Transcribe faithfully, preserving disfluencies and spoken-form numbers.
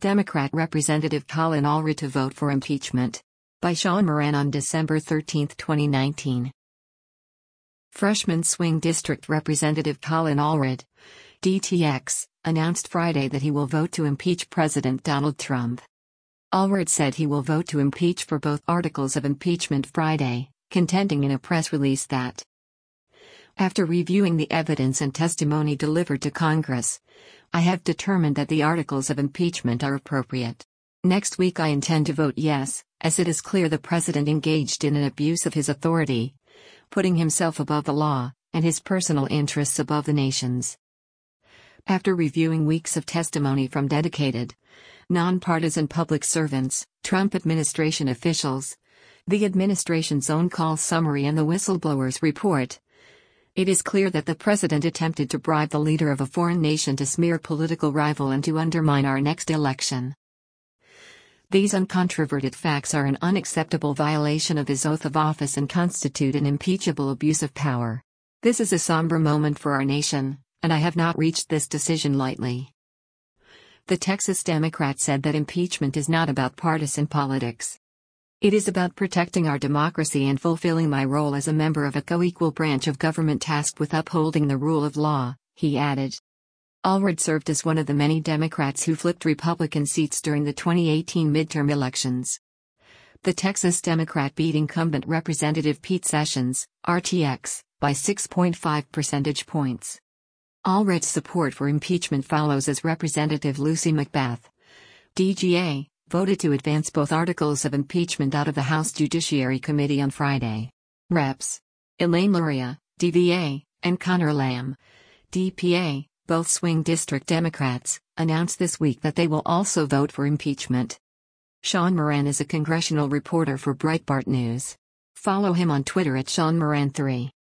Democrat Representative Colin Allred to vote for impeachment. By Sean Moran on December thirteenth, twenty nineteen. Freshman Swing District Representative Colin Allred, D T X, announced Friday that he will vote to impeach President Donald Trump. Allred said he will vote to impeach for both articles of impeachment Friday, contending in a press release that, after reviewing the evidence and testimony delivered to Congress, I have determined that the articles of impeachment are appropriate. Next week I intend to vote yes, as it is clear the president engaged in an abuse of his authority, putting himself above the law, and his personal interests above the nation's. After reviewing weeks of testimony from dedicated, nonpartisan public servants, Trump administration officials, the administration's own call summary and the whistleblower's report, it is clear that the president attempted to bribe the leader of a foreign nation to smear political rival and to undermine our next election. These uncontroverted facts are an unacceptable violation of his oath of office and constitute an impeachable abuse of power. This is a somber moment for our nation, and I have not reached this decision lightly. The Texas Democrat said that impeachment is not about partisan politics. It is about protecting our democracy and fulfilling my role as a member of a co-equal branch of government tasked with upholding the rule of law, he added. Allred served as one of the many Democrats who flipped Republican seats during the twenty eighteen midterm elections. The Texas Democrat beat incumbent Representative Pete Sessions, R T X, by six point five percentage points. Allred's support for impeachment follows as Representative Lucy McBath, D G A, voted to advance both articles of impeachment out of the House Judiciary Committee on Friday. Reps Elaine Luria, D V A, and Connor Lamb, D P A, both swing district Democrats, announced this week that they will also vote for impeachment. Sean Moran is a congressional reporter for Breitbart News. Follow him on Twitter at Sean Moran three.